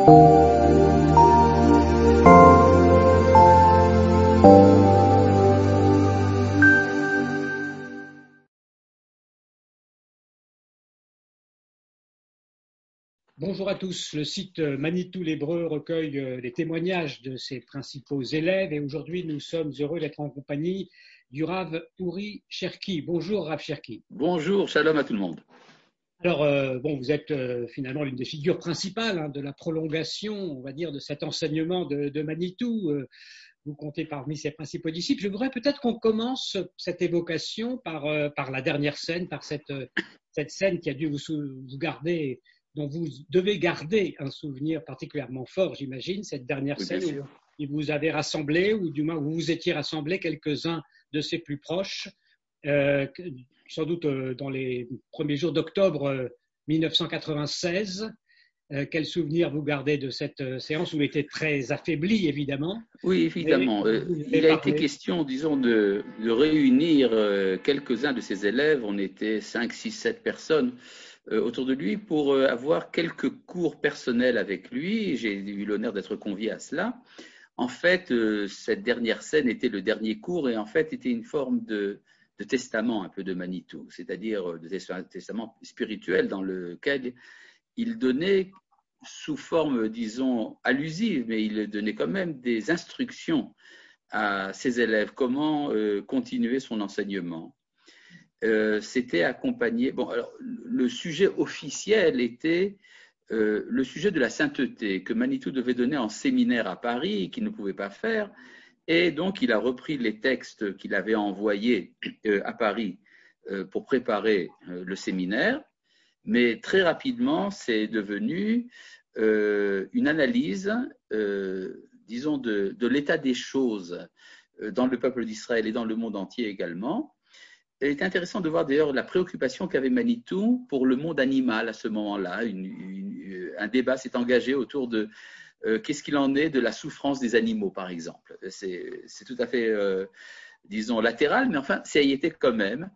Bonjour à tous. Le site Manitou l'Hébreu recueille les témoignages de ses principaux élèves et aujourd'hui nous sommes heureux d'être en compagnie du Rav Uri Cherki. Bonjour Rav Cherki. Bonjour, shalom à tout le monde. Alors, vous êtes finalement l'une des figures principales de la prolongation, on va dire, de cet enseignement de Manitou. Vous comptez parmi ses principaux disciples. Je voudrais peut-être qu'on commence cette évocation par la dernière scène, par cette scène qui a dû vous garder, dont vous devez garder un souvenir particulièrement fort, j'imagine, cette dernière scène où vous avez rassemblé, ou du moins où vous étiez rassemblés quelques-uns de ses plus proches, sans doute dans les premiers jours d'octobre 1996. Quel souvenir vous gardez de cette séance où il était très affaibli, évidemment? Oui, évidemment. Il a été question, disons, de réunir quelques-uns de ses élèves. On était 5, 6, 7 personnes autour de lui pour avoir quelques cours personnels avec lui. J'ai eu l'honneur d'être convié à cela. En fait, cette dernière scène était le dernier cours et en fait était une forme de testament un peu de Manitou, c'est-à-dire de testament spirituel dans lequel il donnait sous forme, disons, allusive, mais il donnait quand même des instructions à ses élèves, comment continuer son enseignement. C'était accompagné. Bon, alors, le sujet officiel était le sujet de la sainteté que Manitou devait donner en séminaire à Paris et qu'il ne pouvait pas faire. Et donc, il a repris les textes qu'il avait envoyés à Paris pour préparer le séminaire. Mais très rapidement, c'est devenu une analyse, disons, de l'état des choses dans le peuple d'Israël et dans le monde entier également. Il est intéressant de voir d'ailleurs la préoccupation qu'avait Manitou pour le monde animal à ce moment-là. Un débat s'est engagé autour de qu'est-ce qu'il en est de la souffrance des animaux, par exemple. C'est tout à fait, disons, latéral, mais enfin, ça y était quand même.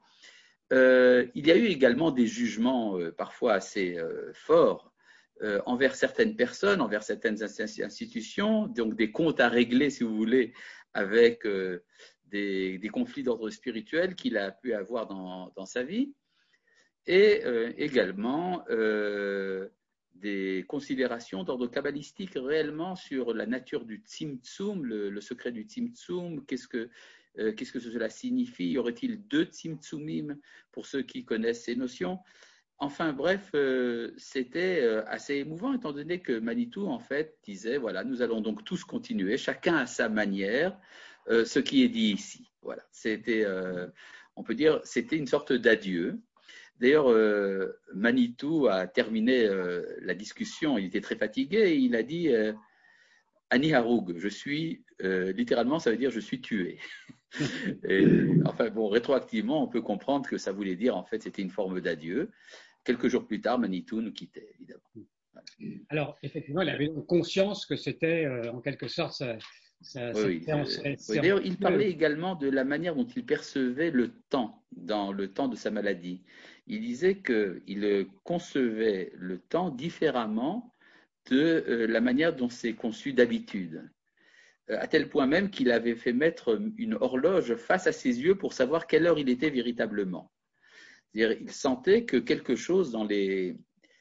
Il y a eu également des jugements parfois assez forts envers certaines personnes, envers certaines institutions, donc des comptes à régler, si vous voulez, avec des conflits d'ordre spirituel qu'il a pu avoir dans sa vie, et également des considérations d'ordre kabbalistique réellement sur la nature du tzimtzum, le secret du tzimtzum, qu'est-ce que cela signifie? Y aurait-il 2 tzimtzumim pour ceux qui connaissent ces notions? Enfin bref, c'était assez émouvant étant donné que Manitou en fait disait voilà, nous allons donc tous continuer, chacun à sa manière, ce qui est dit ici. Voilà, c'était, on peut dire, c'était une sorte d'adieu. D'ailleurs, Manitou a terminé la discussion, il était très fatigué et il a dit Ani Haroug, je suis, littéralement ça veut dire je suis tué. Et, enfin bon, rétroactivement, on peut comprendre que ça voulait dire en fait c'était une forme d'adieu. Quelques jours plus tard, Manitou nous quittait, évidemment. Voilà. Alors, effectivement, il avait conscience que c'était en quelque sorte oui. D'ailleurs, il parlait également de la manière dont il percevait le temps dans le temps de sa maladie. Il disait qu'il concevait le temps différemment de la manière dont c'est conçu d'habitude, à tel point même qu'il avait fait mettre une horloge face à ses yeux pour savoir quelle heure il était véritablement. C'est-à-dire, il sentait que quelque chose dans les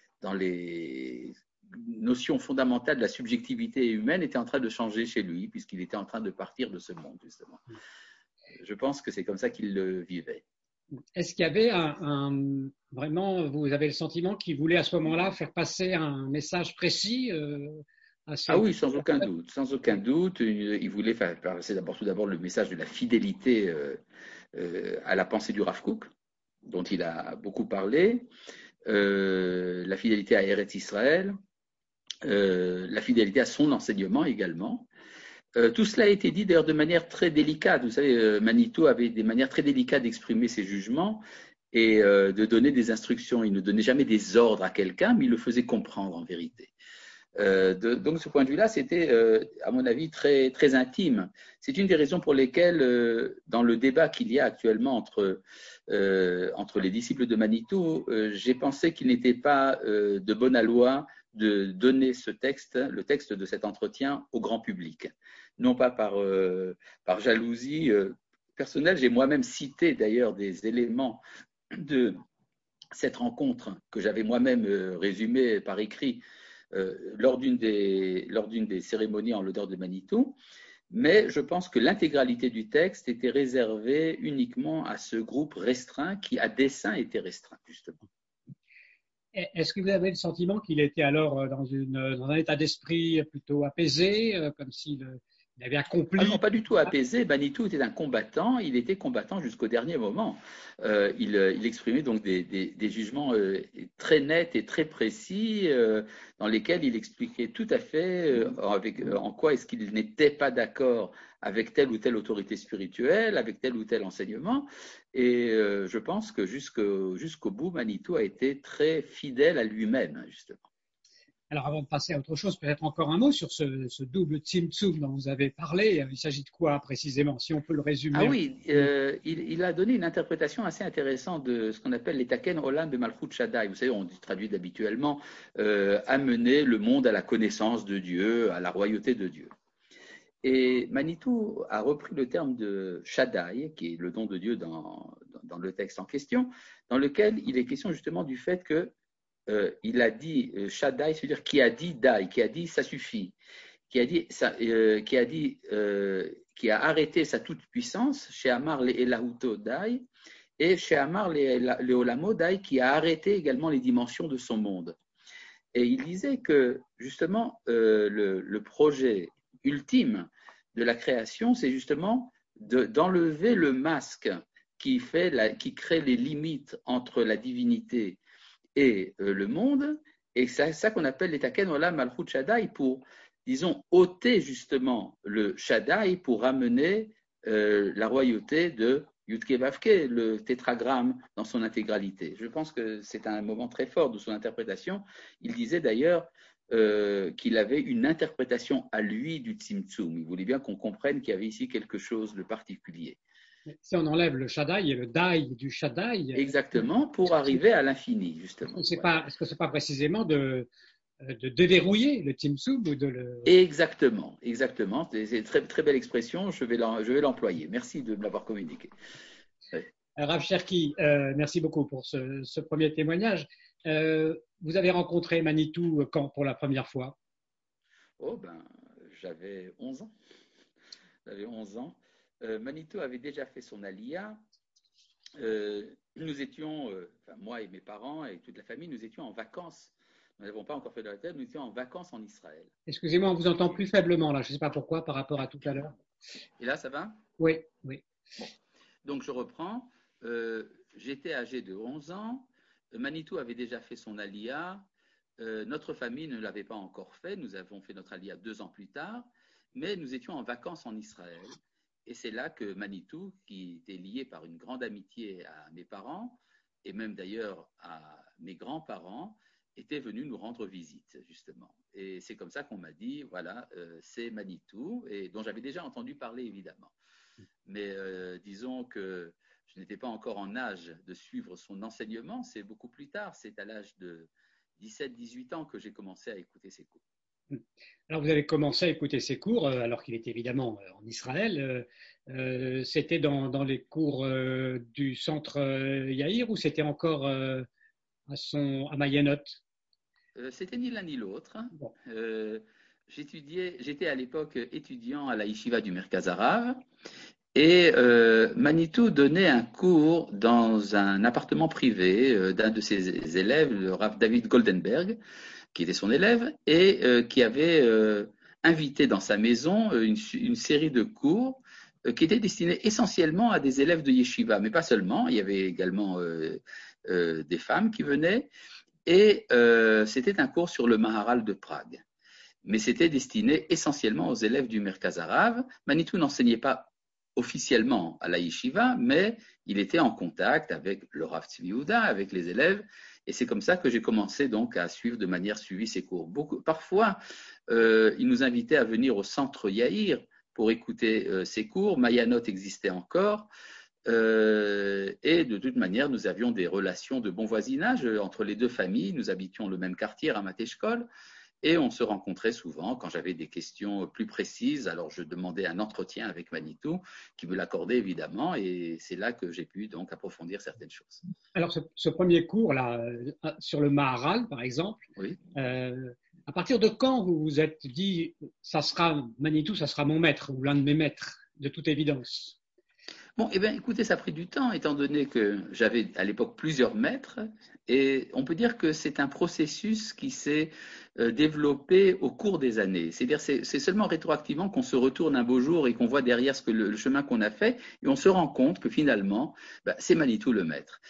notions fondamentales de la subjectivité humaine était en train de changer chez lui, puisqu'il était en train de partir de ce monde, justement. Je pense que c'est comme ça qu'il le vivait. Est-ce qu'il y avait vraiment, vous avez le sentiment qu'il voulait à ce moment-là faire passer un message précis Ah oui, sans aucun doute, sans aucun doute. Il voulait faire passer tout d'abord le message de la fidélité à la pensée du Rav Kook, dont il a beaucoup parlé, la fidélité à Eretz Israël, la fidélité à son enseignement également. Tout cela a été dit d'ailleurs de manière très délicate. Vous savez, Manitou avait des manières très délicates d'exprimer ses jugements et de donner des instructions. Il ne donnait jamais des ordres à quelqu'un, mais il le faisait comprendre en vérité. Donc, de ce point de vue-là, c'était, à mon avis, très, très intime. C'est une des raisons pour lesquelles, dans le débat qu'il y a actuellement entre les disciples de Manitou, j'ai pensé qu'il n'était pas de bonne aloi de donner le texte de cet entretien au grand public. Non pas par jalousie personnelle, j'ai moi-même cité d'ailleurs des éléments de cette rencontre que j'avais moi-même résumée par écrit lors d'une des cérémonies en l'honneur de Manitou. Mais je pense que l'intégralité du texte était réservée uniquement à ce groupe restreint qui, à dessein, était restreint, justement. Est-ce que vous avez le sentiment qu'il était alors dans un état d'esprit plutôt apaisé, comme s'il avait accompli? Ah non, pas du tout apaisé. Manitou était un combattant. Il était combattant jusqu'au dernier moment. Il exprimait donc des jugements très nets et très précis, dans lesquels il expliquait tout à fait en quoi est-ce qu'il n'était pas d'accord avec telle ou telle autorité spirituelle, avec tel ou tel enseignement. Et je pense que jusqu'au bout, Manitou a été très fidèle à lui-même, justement. Alors, avant de passer à autre chose, peut-être encore un mot sur ce double Tzimtzum dont vous avez parlé. Il s'agit de quoi précisément, si on peut le résumer? Ah oui, il a donné une interprétation assez intéressante de ce qu'on appelle les Taken Olam de Malchut Shaddai. Vous savez, on traduit habituellement amener le monde à la connaissance de Dieu, à la royauté de Dieu. Et Manitou a repris le terme de Shaddai, qui est le don de Dieu dans le texte en question, dans lequel il est question justement du fait que il a dit Shaddai, c'est-à-dire qui a dit Dai, qui a dit ça suffit, qui a arrêté sa toute-puissance, chez Amar le Elahuto Dai, et chez Amar le Olamo Dai, qui a arrêté également les dimensions de son monde. Et il disait que justement le projet ultime de la création, c'est justement d'enlever le masque qui crée les limites entre la divinité et le monde, et c'est ça qu'on appelle les Taken Olam Malchut Shaddai, pour, disons, ôter justement le Shaddai pour ramener la royauté de Yudke Vavke, le tétragramme dans son intégralité. Je pense que c'est un moment très fort de son interprétation. Il disait d'ailleurs qu'il avait une interprétation à lui du Tzimtzum. Il voulait bien qu'on comprenne qu'il y avait ici quelque chose de particulier. Si on enlève le Shaddai et le Dai du Shaddai. Exactement, pour arriver à l'infini, justement. Est-ce que ce n'est pas précisément de déverrouiller le Tzimtzum ou de le... Exactement. C'est une très, très belle expression, je vais l'employer. Merci de me l'avoir communiqué. Ouais. Rav Cherki, merci beaucoup pour ce premier témoignage. Vous avez rencontré Manitou quand pour la première fois? J'avais 11 ans. Manitou avait déjà fait son Aliyah. Nous étions, moi et mes parents et toute la famille, nous étions en vacances. Nous n'avons pas encore fait de la terre, nous étions en vacances en Israël. Excusez-moi, on vous entend plus faiblement là, je ne sais pas pourquoi par rapport à tout à l'heure. Et là, ça va? Oui. Bon. Donc je reprends. J'étais âgé de 11 ans. Manitou avait déjà fait son Aliyah. Notre famille ne l'avait pas encore fait. Nous avons fait notre Aliyah 2 ans plus tard. Mais nous étions en vacances en Israël. Et c'est là que Manitou, qui était lié par une grande amitié à mes parents, et même d'ailleurs à mes grands-parents, était venu nous rendre visite, justement. Et c'est comme ça qu'on m'a dit, voilà, c'est Manitou, et dont j'avais déjà entendu parler, évidemment. Mais disons que je n'étais pas encore en âge de suivre son enseignement, c'est beaucoup plus tard, c'est à l'âge de 17-18 ans que j'ai commencé à écouter ses cours. Alors, vous avez commencé à écouter ses cours, alors qu'il était évidemment en Israël. C'était dans les cours du centre Yaïr ou c'était encore à Mayenot? C'était ni l'un ni l'autre. Bon. J'étais à l'époque étudiant à la Yeshiva du Merkaz Harav et Manitou donnait un cours dans un appartement privé d'un de ses élèves, le Rav David Goldenberg, qui était son élève, et qui avait invité dans sa maison une série de cours qui étaient destinés essentiellement à des élèves de yeshiva, mais pas seulement, il y avait également des femmes qui venaient, et c'était un cours sur le Maharal de Prague. Mais c'était destiné essentiellement aux élèves du Merkaz Harav. Manitou n'enseignait pas officiellement à la yeshiva, mais il était en contact avec le Rav Tzvi Yehuda, avec les élèves, et c'est comme ça que j'ai commencé donc à suivre de manière suivie ses cours. Parfois, il nous invitait à venir au centre Yaïr pour écouter ses cours. Mayanot existait encore. Et de toute manière, nous avions des relations de bon voisinage entre les deux familles. Nous habitions le même quartier, Ramat Eshkol, et on se rencontrait souvent quand j'avais des questions plus précises. Alors, je demandais un entretien avec Manitou, qui me l'accordait évidemment, et c'est là que j'ai pu donc approfondir certaines choses. Alors, ce premier cours-là, sur le Maharal, par exemple, oui. À partir de quand vous vous êtes dit, ça sera Manitou, ça sera mon maître, ou l'un de mes maîtres, de toute évidence? Bon, eh bien, écoutez, ça a pris du temps, étant donné que j'avais à l'époque plusieurs maîtres, et on peut dire que c'est un processus qui s'est développé au cours des années. C'est-à-dire, c'est seulement rétroactivement qu'on se retourne un beau jour et qu'on voit derrière le chemin qu'on a fait, et on se rend compte que finalement, c'est Manitou le maître.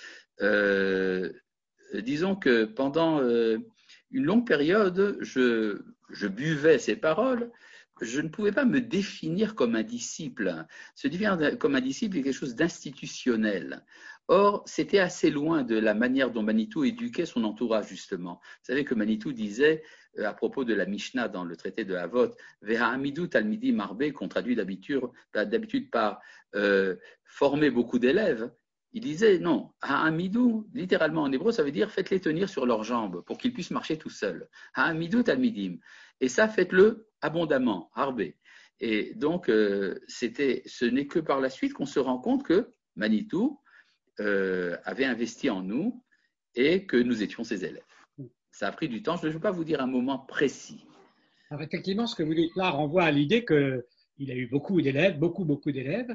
Disons que pendant une longue période, je buvais ses paroles. Je ne pouvais pas me définir comme un disciple. Se définir comme un disciple est quelque chose d'institutionnel. Or, c'était assez loin de la manière dont Manitou éduquait son entourage, justement. Vous savez que Manitou disait, à propos de la Mishnah dans le traité de Havot, Ve'ha'amidou talmidi marbe, qu'on traduit d'habitude par former beaucoup d'élèves. Il disait non, ha'amidou, littéralement en hébreu, ça veut dire faites-les tenir sur leurs jambes pour qu'ils puissent marcher tout seuls. Ha'amidou talmidim. Et ça, faites-le abondamment, harbé. Et donc, ce n'est que par la suite qu'on se rend compte que Manitou avait investi en nous et que nous étions ses élèves. Ça a pris du temps. Je ne veux pas vous dire un moment précis. Alors effectivement, ce que vous dites là renvoie à l'idée qu'il a eu beaucoup d'élèves, beaucoup d'élèves,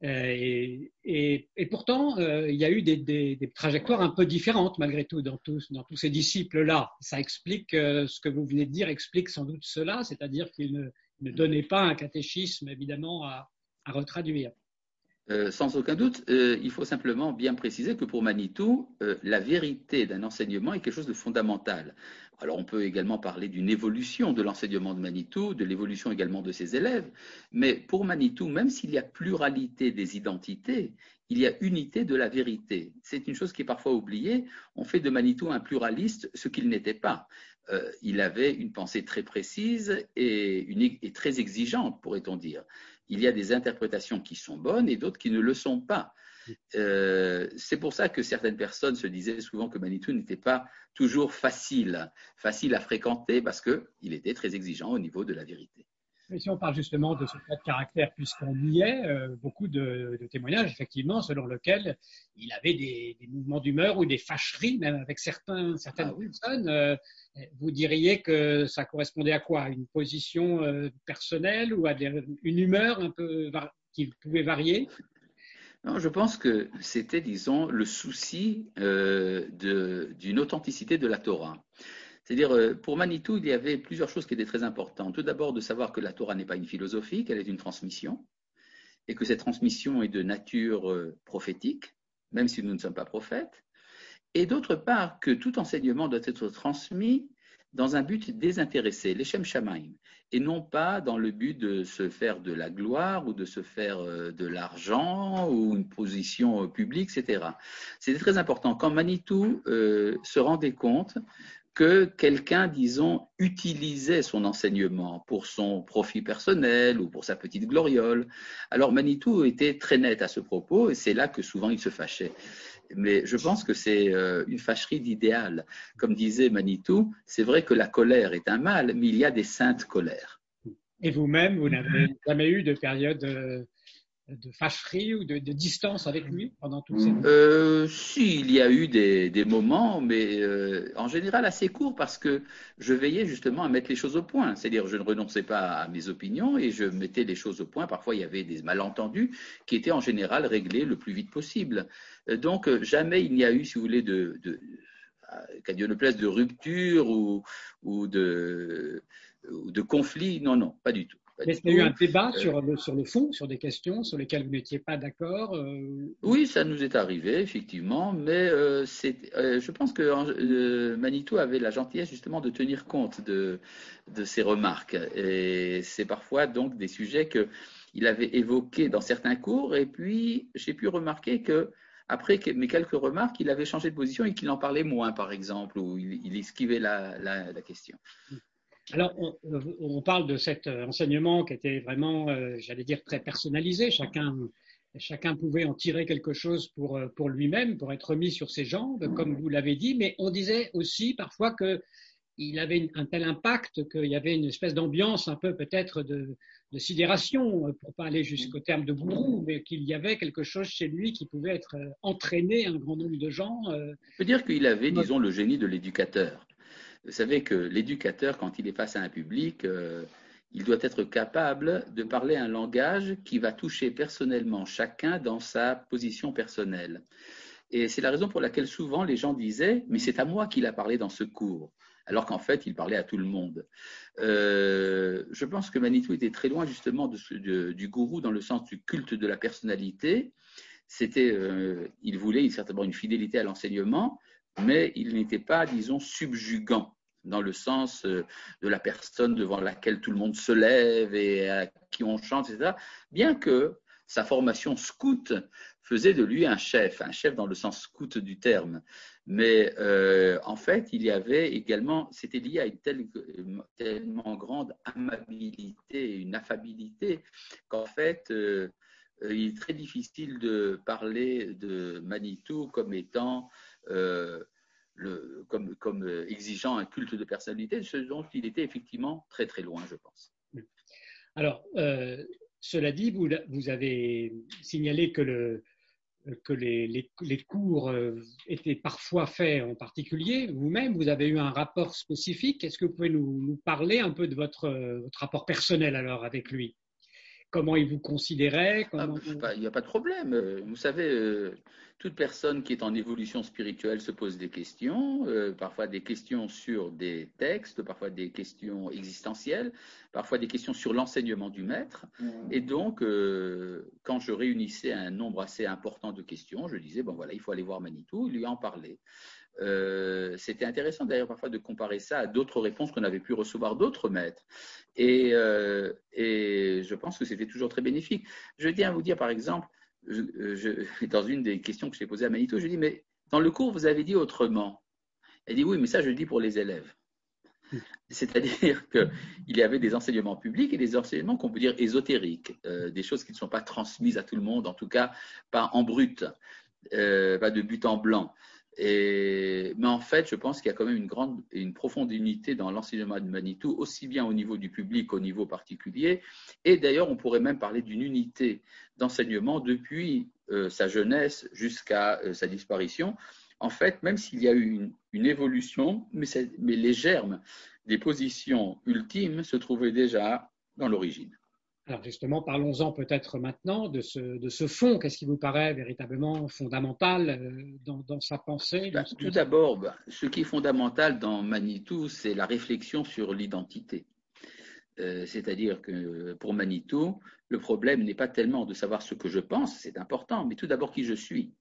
et pourtant il y a eu des trajectoires un peu différentes malgré tout dans tous ces disciples-là. Ça explique ce que vous venez de dire, explique sans doute cela, c'est-à-dire qu'il ne donnait pas un catéchisme évidemment à retraduire. Sans aucun doute, il faut simplement bien préciser que pour Manitou, la vérité d'un enseignement est quelque chose de fondamental. Alors on peut également parler d'une évolution de l'enseignement de Manitou, de l'évolution également de ses élèves, mais pour Manitou, même s'il y a pluralité des identités, il y a unité de la vérité. C'est une chose qui est parfois oubliée. On fait de Manitou un pluraliste, ce qu'il n'était pas. Il avait une pensée très précise et très exigeante, pourrait-on dire. Il y a des interprétations qui sont bonnes et d'autres qui ne le sont pas. C'est pour ça que certaines personnes se disaient souvent que Manitou n'était pas toujours facile à fréquenter parce qu'il était très exigeant au niveau de la vérité. Mais si on parle justement de ce trait de caractère, puisqu'on y est, beaucoup de témoignages, effectivement, selon lesquels il avait des mouvements d'humeur ou des fâcheries, même avec certaines personnes. Vous diriez que ça correspondait à quoi? Une position personnelle ou à une humeur un peu qui pouvait varier? Non, je pense que c'était, disons, le souci d'une authenticité de la Torah. C'est-à-dire, pour Manitou, il y avait plusieurs choses qui étaient très importantes. Tout d'abord, de savoir que la Torah n'est pas une philosophie, qu'elle est une transmission, et que cette transmission est de nature prophétique, même si nous ne sommes pas prophètes. Et d'autre part, que tout enseignement doit être transmis dans un but désintéressé, l'Echem Shamaim, et non pas dans le but de se faire de la gloire ou de se faire de l'argent ou une position publique, etc. C'était très important. Quand Manitou se rendait compte que quelqu'un, disons, utilisait son enseignement pour son profit personnel ou pour sa petite gloriole. Alors Manitou était très net à ce propos et c'est là que souvent il se fâchait. Mais je pense que c'est une fâcherie d'idéal. Comme disait Manitou, c'est vrai que la colère est un mal, mais il y a des saintes colères. Et vous-même, vous n'avez jamais eu de période de fâcherie ou de distance avec lui pendant toutes ces années? Si, il y a eu des moments, mais en général assez courts parce que je veillais justement à mettre les choses au point. C'est-à-dire, je ne renonçais pas à mes opinions et je mettais les choses au point. Parfois, il y avait des malentendus qui étaient en général réglés le plus vite possible. Donc, jamais il n'y a eu, si vous voulez, qu'à Dieu ne plaise, de rupture ou de conflit. Non, non, pas du tout. Est-ce qu'il y a eu un débat sur le fond, sur des questions sur lesquelles vous n'étiez pas d'accord? Oui, ça nous est arrivé, effectivement, mais je pense que Manitou avait la gentillesse justement de tenir compte de ces remarques. Et c'est parfois donc des sujets qu'il avait évoqués dans certains cours, et puis j'ai pu remarquer que après mes quelques remarques, il avait changé de position et qu'il en parlait moins, par exemple, ou il esquivait la question. Alors, on parle de cet enseignement qui était vraiment, j'allais dire, très personnalisé. Chacun chacun pouvait en tirer quelque chose pour lui-même, pour être mis sur ses jambes, comme vous l'avez dit, mais on disait aussi parfois qu'il avait un tel impact qu'il y avait une espèce d'ambiance un peu peut-être de sidération, pour pas aller jusqu'au terme de gourou, mais qu'il y avait quelque chose chez lui qui pouvait être entraîné un grand nombre de gens. On peut dire qu'il avait, disons, le génie de l'éducateur. Vous savez que l'éducateur, quand il est face à un public, il doit être capable de parler un langage qui va toucher personnellement chacun dans sa position personnelle. Et c'est la raison pour laquelle souvent les gens disaient « mais c'est à moi qu'il a parlé dans ce cours », alors qu'en fait il parlait à tout le monde. Je pense que Manitou était très loin justement du gourou dans le sens du culte de la personnalité. Il voulait certainement une fidélité à l'enseignement, mais il n'était pas, disons, subjugant dans le sens de la personne devant laquelle tout le monde se lève et à qui on chante, etc. Bien que sa formation scout faisait de lui un chef dans le sens scout du terme. Mais en fait, il y avait également, c'était lié à une tellement grande amabilité, une affabilité, qu'en fait, il est très difficile de parler de Manitou comme étant comme exigeant un culte de personnalité, ce dont il était effectivement très très loin, je pense. Alors, cela dit, vous avez signalé que les cours étaient parfois faits en particulier. Vous-même, vous avez eu un rapport spécifique. Est-ce que vous pouvez nous parler un peu de votre rapport personnel alors avec lui? Comment il vous considérait? Il n'y a pas de problème. Vous savez, toute personne qui est en évolution spirituelle se pose des questions, parfois des questions sur des textes, parfois des questions existentielles, parfois des questions sur l'enseignement du maître. Et donc, quand je réunissais un nombre assez important de questions, je disais, bon voilà, il faut aller voir Manitou, lui en parler. C'était intéressant d'ailleurs parfois de comparer ça à d'autres réponses qu'on avait pu recevoir d'autres maîtres. Et je pense que c'était toujours très bénéfique. Je tiens à vous dire par exemple, dans une des questions que j'ai posées à Manitou, je dis mais dans le cours vous avez dit autrement. Elle dit oui mais ça je le dis pour les élèves. C'est-à-dire qu'il y avait des enseignements publics et des enseignements qu'on peut dire ésotériques, des choses qui ne sont pas transmises à tout le monde, en tout cas pas en brut, pas de but en blanc. Mais en fait, je pense qu'il y a quand même une profonde unité dans l'enseignement de Manitou, aussi bien au niveau du public qu'au niveau particulier. Et d'ailleurs, on pourrait même parler d'une unité d'enseignement depuis sa jeunesse jusqu'à sa disparition. En fait, même s'il y a eu une évolution, mais les germes des positions ultimes se trouvaient déjà dans l'origine. Alors justement, parlons-en peut-être maintenant de ce fond. Qu'est-ce qui vous paraît véritablement fondamental dans sa pensée? Tout d'abord, ce qui est fondamental dans Manitou, c'est la réflexion sur l'identité. C'est-à-dire que pour Manitou, le problème n'est pas tellement de savoir ce que je pense, c'est important, mais tout d'abord qui je suis.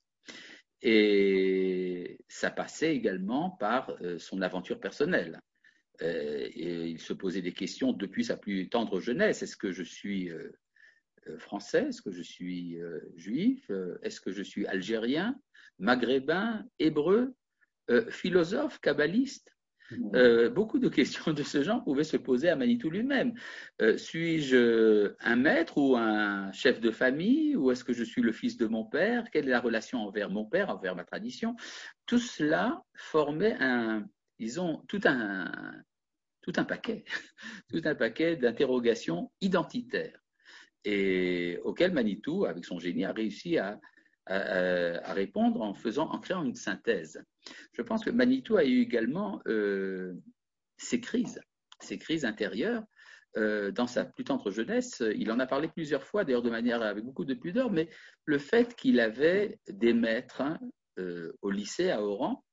Et ça passait également par son aventure personnelle. Et il se posait des questions depuis sa plus tendre jeunesse. Est-ce que je suis français? Est-ce que je suis juif? Est-ce que je suis algérien, maghrébin, hébreu, philosophe, kabbaliste? Beaucoup de questions de ce genre pouvaient se poser à Manitou lui-même. Suis-je un maître ou un chef de famille? Ou est-ce que je suis le fils de mon père? Quelle est la relation envers mon père, envers ma tradition? Tout cela formait tout un paquet, tout un paquet d'interrogations identitaires et auxquelles Manitou, avec son génie, a réussi à répondre en créant une synthèse. Je pense que Manitou a eu également ses crises intérieures. Dans sa plus tendre jeunesse, il en a parlé plusieurs fois, d'ailleurs de manière avec beaucoup de pudeur, mais le fait qu'il avait des maîtres au lycée à Oran,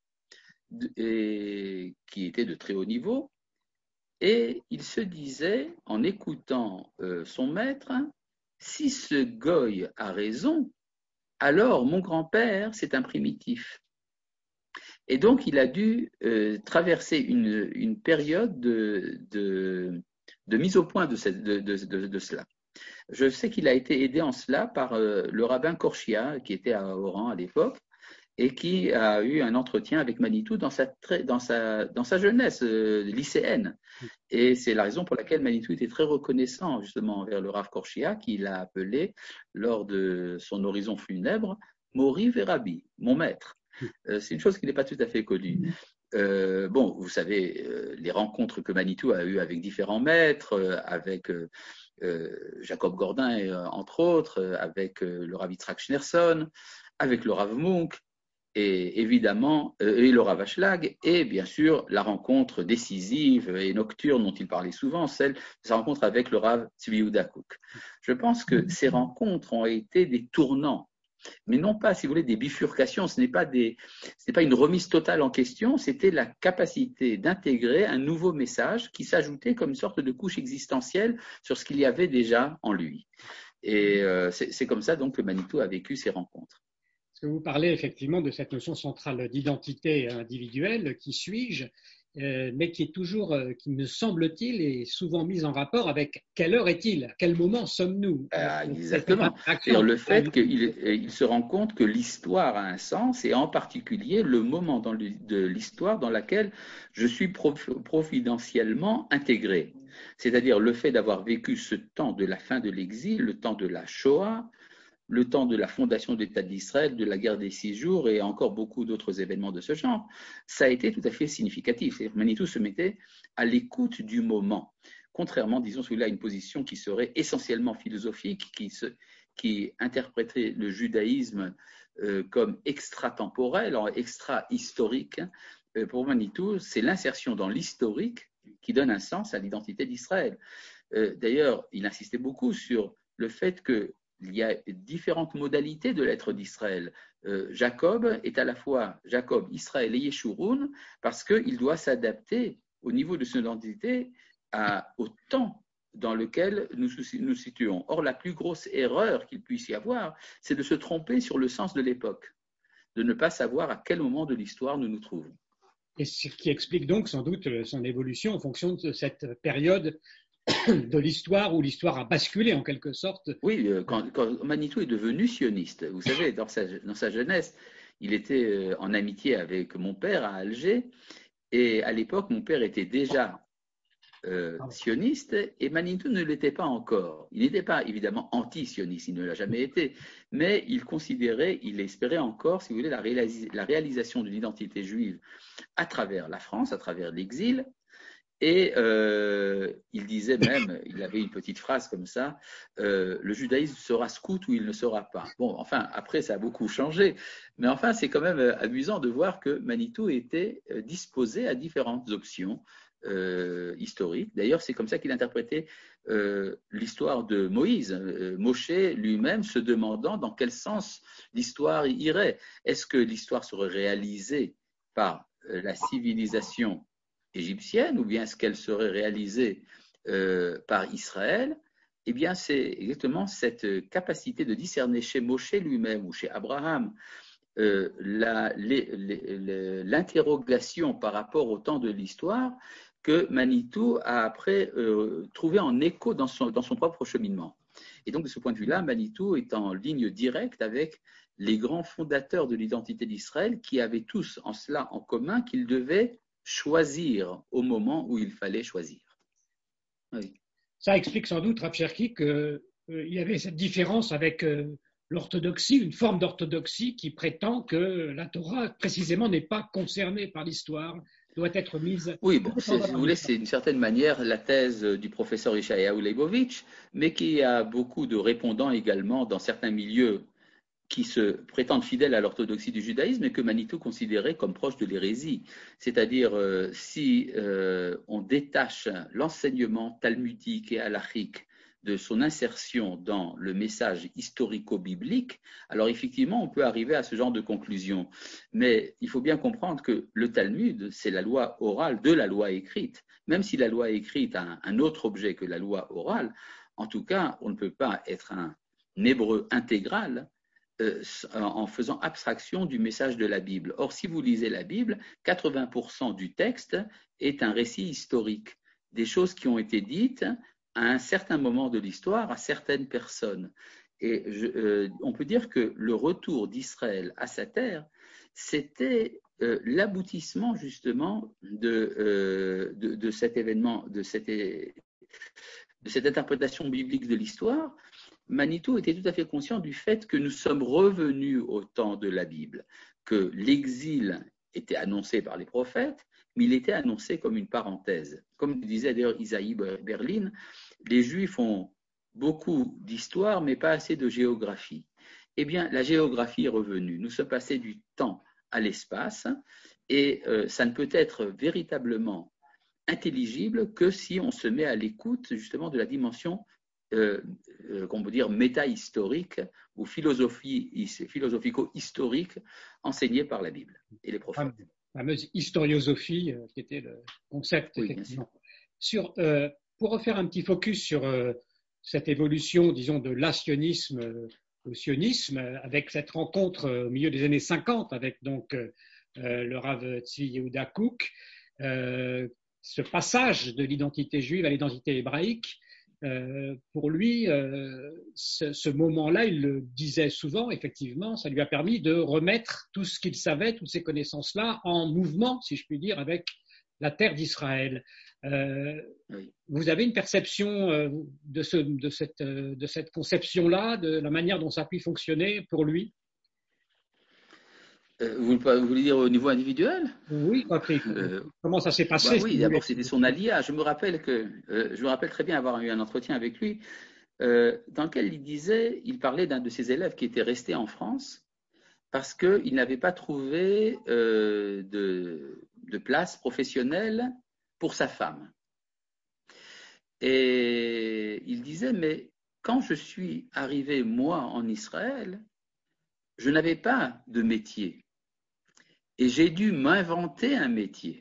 qui étaient de très haut niveau, et il se disait, en écoutant son maître, si ce goy a raison, alors mon grand-père, c'est un primitif. Et donc, il a dû traverser une période de mise au point de cela. Je sais qu'il a été aidé en cela par le rabbin Korchia, qui était à Oran à l'époque, et qui a eu un entretien avec Manitou dans sa jeunesse lycéenne. Et c'est la raison pour laquelle Manitou était très reconnaissant justement envers le Rav Korshia, qui l'a appelé lors de son horizon funèbre Mori Verabi, mon maître. C'est une chose qui n'est pas tout à fait connue. Bon, vous savez, les rencontres que Manitou a eues avec différents maîtres, avec Jacob Gordin, entre autres, avec le Rav Yitzhak Schneerson, avec le Rav Munk, et évidemment, et le Rav Ashlag, et bien sûr, la rencontre décisive et nocturne dont il parlait souvent, celle de sa rencontre avec le Rav Tzvi Yehuda Kook. Je pense que ces rencontres ont été des tournants, mais non pas, si vous voulez, des bifurcations. Ce n'est pas une remise totale en question, c'était la capacité d'intégrer un nouveau message qui s'ajoutait comme une sorte de couche existentielle sur ce qu'il y avait déjà en lui. Et c'est comme ça donc que Manitou a vécu ces rencontres. Parce que vous parlez effectivement de cette notion centrale d'identité individuelle, qui suis-je, mais qui est toujours, qui me semble-t-il, est souvent mise en rapport avec quelle heure est-il, à quel moment sommes-nous. Exactement. C'est-à-dire le fait qu'il se rend compte que l'histoire a un sens, et en particulier le moment de l'histoire dans laquelle je suis providentiellement intégré. C'est-à-dire le fait d'avoir vécu ce temps de la fin de l'exil, le temps de la Shoah, le temps de la fondation de l'État d'Israël, de la guerre des 6 jours et encore beaucoup d'autres événements de ce genre, ça a été tout à fait significatif. Manitou se mettait à l'écoute du moment, contrairement, disons, celui-là, à une position qui serait essentiellement philosophique, qui interpréterait le judaïsme comme extratemporel, extra-historique. Pour Manitou, c'est l'insertion dans l'historique qui donne un sens à l'identité d'Israël. D'ailleurs, il insistait beaucoup sur le fait que il y a différentes modalités de l'être d'Israël. Jacob est à la fois Jacob, Israël et Yeshurun parce qu'il doit s'adapter au niveau de son identité au temps dans lequel nous nous situons. Or, la plus grosse erreur qu'il puisse y avoir, c'est de se tromper sur le sens de l'époque, de ne pas savoir à quel moment de l'histoire nous nous trouvons. Et ce qui explique donc sans doute son évolution en fonction de cette période de l'histoire où l'histoire a basculé en quelque sorte. Oui, quand Manitou est devenu sioniste, vous savez, dans sa jeunesse, il était en amitié avec mon père à Alger, et à l'époque, mon père était déjà sioniste et Manitou ne l'était pas encore. Il n'était pas évidemment anti-sioniste, il ne l'a jamais été, mais il espérait encore, si vous voulez, la réalisation d'une identité juive à travers la France, à travers l'exil. Et il disait même, il avait une petite phrase comme ça, le judaïsme sera scout ou il ne sera pas. Bon, enfin, après, ça a beaucoup changé, mais enfin, c'est quand même amusant de voir que Manitou était disposé à différentes options historiques. D'ailleurs, c'est comme ça qu'il interprétait l'histoire de Moïse. Moshe lui-même se demandant dans quel sens l'histoire irait. Est-ce que l'histoire serait réalisée par la civilisation égyptienne ou bien est-ce qu'elle serait réalisée par Israël? Eh bien, c'est exactement cette capacité de discerner chez Moshe lui-même ou chez Abraham l'interrogation par rapport au temps de l'histoire que Manitou a après trouvé en écho dans son propre cheminement. Et donc, de ce point de vue-là, Manitou est en ligne directe avec les grands fondateurs de l'identité d'Israël qui avaient tous en cela en commun qu'ils devaient choisir au moment où il fallait choisir. Oui. Ça explique sans doute, Rav Cherki, qu'il y avait cette différence avec l'orthodoxie, une forme d'orthodoxie qui prétend que la Torah, précisément, n'est pas concernée par l'histoire, doit être mise. Oui, bon, si vous voulez, c'est d'une certaine manière la thèse du professeur Yeshayahu Leibovitch, mais qui a beaucoup de répondants également dans certains milieux qui se prétendent fidèles à l'orthodoxie du judaïsme et que Manitou considérait comme proche de l'hérésie. C'est-à-dire, si on détache l'enseignement talmudique et halachique de son insertion dans le message historico-biblique, alors effectivement, on peut arriver à ce genre de conclusion. Mais il faut bien comprendre que le Talmud, c'est la loi orale de la loi écrite. Même si la loi écrite a un autre objet que la loi orale, en tout cas, on ne peut pas être un hébreu intégral en faisant abstraction du message de la Bible. Or, si vous lisez la Bible, 80% du texte est un récit historique, des choses qui ont été dites à un certain moment de l'histoire à certaines personnes. Et on peut dire que le retour d'Israël à sa terre, c'était l'aboutissement justement de cet événement, de cette interprétation biblique de l'histoire. Manitou était tout à fait conscient du fait que nous sommes revenus au temps de la Bible, que l'exil était annoncé par les prophètes, mais il était annoncé comme une parenthèse. Comme disait d'ailleurs Isaïe Berlin, les Juifs ont beaucoup d'histoire, mais pas assez de géographie. Eh bien, la géographie est revenue. Nous sommes passés du temps à l'espace, et ça ne peut être véritablement intelligible que si on se met à l'écoute justement de la dimension qu'on peut dire méta-historique ou philosophico-historique enseignée par la Bible et les prophètes. La fameuse historiosophie qui était le concept, oui, effectivement. Pour refaire un petit focus sur cette évolution, disons, de l'assionisme au sionisme, avec cette rencontre au milieu des années 50 avec donc le Rav Tzvi Yehuda Kook, ce passage de l'identité juive à l'identité hébraïque, pour lui, ce moment-là, il le disait souvent, effectivement, ça lui a permis de remettre tout ce qu'il savait, toutes ces connaissances-là, en mouvement, si je puis dire, avec la terre d'Israël. Oui. Vous avez une perception de cette conception-là, de la manière dont ça a pu fonctionner pour lui? Vous voulez dire au niveau individuel? Oui, comment ça s'est passé? Bah oui, d'abord c'était son alia. Je me rappelle très bien avoir eu un entretien avec lui dans lequel il parlait d'un de ses élèves qui était resté en France parce qu'il n'avait pas trouvé de place professionnelle pour sa femme. Et il disait, mais quand je suis arrivé, moi, en Israël, je n'avais pas de métier. Et j'ai dû m'inventer un métier.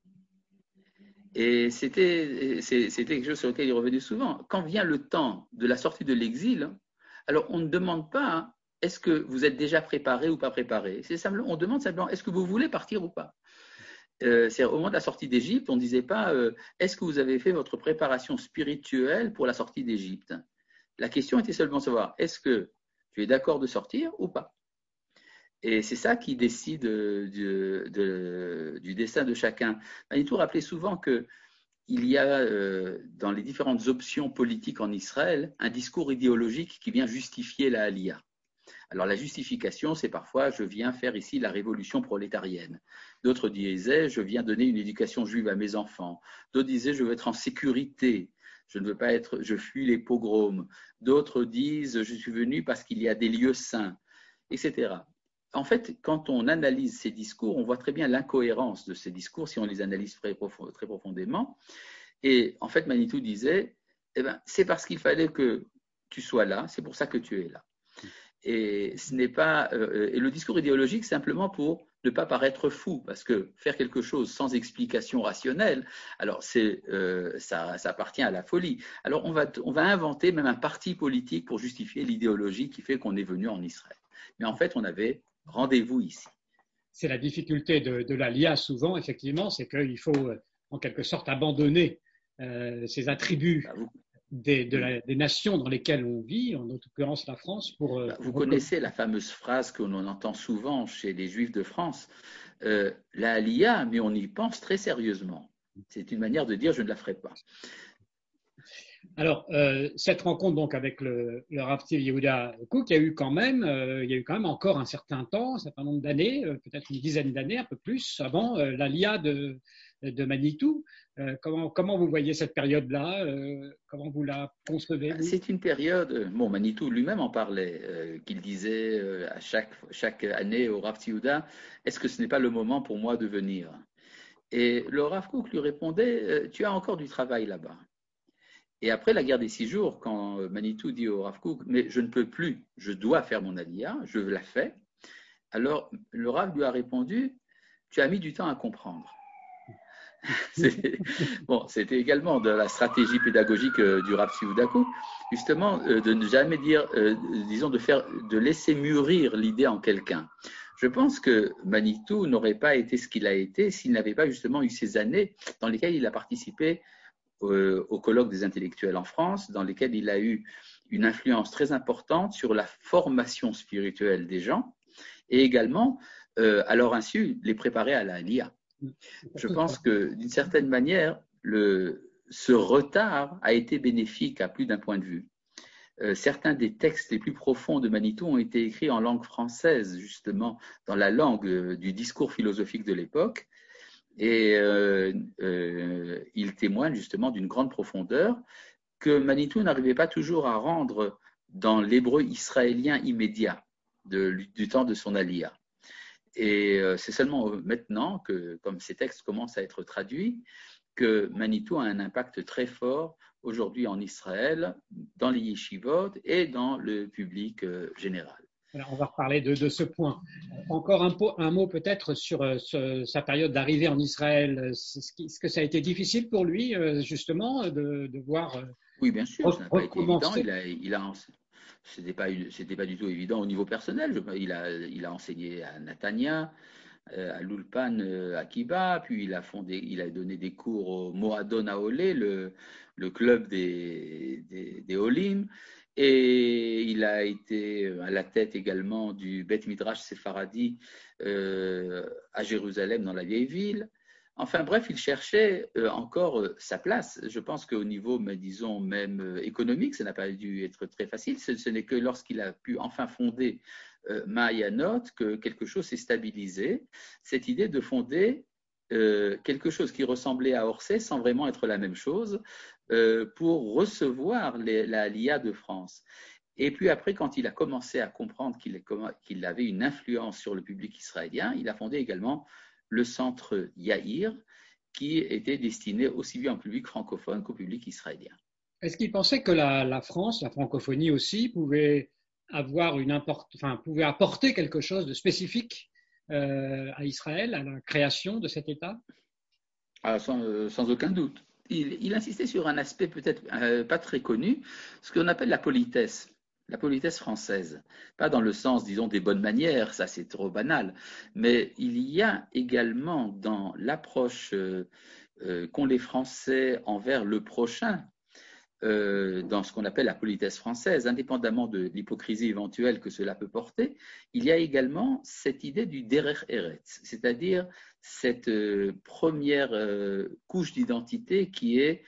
Et c'était quelque chose sur lequel il revenait souvent. Quand vient le temps de la sortie de l'exil, alors on ne demande pas, est-ce que vous êtes déjà préparé ou pas préparé? C'est simplement, on demande simplement, est-ce que vous voulez partir ou pas? C'est au moment de la sortie d'Égypte, on ne disait pas, est-ce que vous avez fait votre préparation spirituelle pour la sortie d'Égypte? La question était seulement de savoir, est-ce que tu es d'accord de sortir ou pas? Et c'est ça qui décide du destin de chacun. Manitou rappelait souvent qu'il y a dans les différentes options politiques en Israël un discours idéologique qui vient justifier la Aliyah. Alors la justification, c'est parfois je viens faire ici la révolution prolétarienne. D'autres disaient je viens donner une éducation juive à mes enfants. D'autres disaient je veux être en sécurité. Je ne veux pas être, je fuis les pogroms. D'autres disent je suis venu parce qu'il y a des lieux saints, etc. En fait, quand on analyse ces discours, on voit très bien l'incohérence de ces discours si on les analyse très profondément. Et en fait, Manitou disait, eh ben, c'est parce qu'il fallait que tu sois là, c'est pour ça que tu es là. Et ce n'est pas, et le discours idéologique, simplement pour ne pas paraître fou, parce que faire quelque chose sans explication rationnelle, alors ça appartient à la folie. Alors on va inventer même un parti politique pour justifier l'idéologie qui fait qu'on est venu en Israël. Mais en fait, on avait rendez-vous ici. C'est la difficulté de l'Aliyah souvent, effectivement, c'est qu'il faut en quelque sorte abandonner ces attributs des nations dans lesquelles on vit, en l'occurrence la France. Vous connaissez la fameuse phrase que l'on entend souvent chez les Juifs de France, la Aliyah, mais on y pense très sérieusement. C'est une manière de dire je ne la ferai pas. Alors, cette rencontre donc avec le Rav Tzvi Yehuda Kook, il y a eu quand même encore un certain temps, un certain nombre d'années, peut-être une dizaine d'années, un peu plus, avant l'Aliyah de Manitou. Comment vous voyez cette période-là? Comment vous la concevez? C'est une période, bon, Manitou lui-même en parlait, qu'il disait à chaque année au Rav Tzvi Yehuda, est-ce que ce n'est pas le moment pour moi de venir? Et le Rav Kook lui répondait, tu as encore du travail là-bas. Et après la guerre des 6 jours, quand Manitou dit au Rav Kook, mais je ne peux plus, je dois faire mon aliyah, je la fais. Alors le Rav lui a répondu, tu as mis du temps à comprendre. C'était également de la stratégie pédagogique du Rav Tzvi Yehuda Kook, justement de ne jamais dire, disons de laisser mûrir l'idée en quelqu'un. Je pense que Manitou n'aurait pas été ce qu'il a été s'il n'avait pas justement eu ces années dans lesquelles il a participé au colloque des intellectuels en France, dans lesquels il a eu une influence très importante sur la formation spirituelle des gens et également, à leur insu, les préparer à la Aliyah. Je pense que d'une certaine manière, ce retard a été bénéfique à plus d'un point de vue. Certains des textes les plus profonds de Manitou ont été écrits en langue française, justement, dans la langue du discours philosophique de l'époque, et ils témoignent justement d'une grande profondeur que Manitou n'arrivait pas toujours à rendre dans l'hébreu israélien immédiat du temps de son Aliyah. Et c'est seulement maintenant que, comme ces textes commencent à être traduits, que Manitou a un impact très fort aujourd'hui en Israël, dans les yeshivot et dans le public général. Alors, on va reparler de ce point. Encore un mot peut-être sur sa période d'arrivée en Israël. Est-ce que ça a été difficile pour lui, justement, de voir oui, bien sûr, ça n'a pas été évident. C'était pas du tout évident au niveau personnel. Il a enseigné à Natania, à l'Ulpan Akiba, puis il a donné des cours au Moadon Aolé, le club des Olim, et il a été à la tête également du Beth Midrash Sepharadi à Jérusalem, dans la vieille ville. Enfin bref, il cherchait encore sa place. Je pense qu'au niveau, disons, même économique, ça n'a pas dû être très facile. Ce n'est que lorsqu'il a pu enfin fonder Mahayanot que quelque chose s'est stabilisé. Cette idée de fonder quelque chose qui ressemblait à Orsay sans vraiment être la même chose pour recevoir la Aliyah de France. Et puis après, quand il a commencé à comprendre qu'il avait une influence sur le public israélien, il a fondé également le centre Yair, qui était destiné aussi bien au public francophone qu'au public israélien. Est-ce qu'il pensait que la France, la francophonie aussi, pouvait pouvait apporter quelque chose de spécifique à Israël, à la création de cet État? Sans aucun doute. Il insistait sur un aspect peut-être pas très connu, ce qu'on appelle la politesse française. Pas dans le sens, disons, des bonnes manières, ça c'est trop banal, mais il y a également dans l'approche qu'ont les Français envers le prochain, dans ce qu'on appelle la politesse française, indépendamment de l'hypocrisie éventuelle que cela peut porter, il y a également cette idée du derer eretz, c'est-à-dire cette première couche d'identité qui est